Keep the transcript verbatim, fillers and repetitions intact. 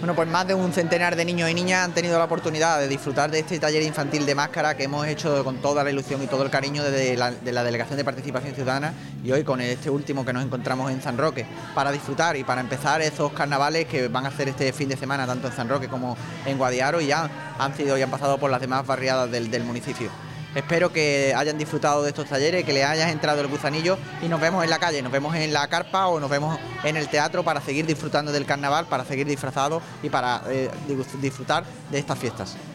Bueno, pues más de un centenar de niños y niñas han tenido la oportunidad de disfrutar de este taller infantil de máscara que hemos hecho con toda la ilusión y todo el cariño desde la, de la Delegación de Participación Ciudadana, y hoy con este último que nos encontramos en San Roque, para disfrutar y para empezar esos carnavales que van a hacer este fin de semana tanto en San Roque como en Guadiaro, y ya han sido y han pasado por las demás barriadas del, del municipio. Espero que hayan disfrutado de estos talleres, que les haya entrado el gusanillo, y nos vemos en la calle, nos vemos en la carpa o nos vemos en el teatro para seguir disfrutando del carnaval, para seguir disfrazados y para eh, disfrutar de estas fiestas.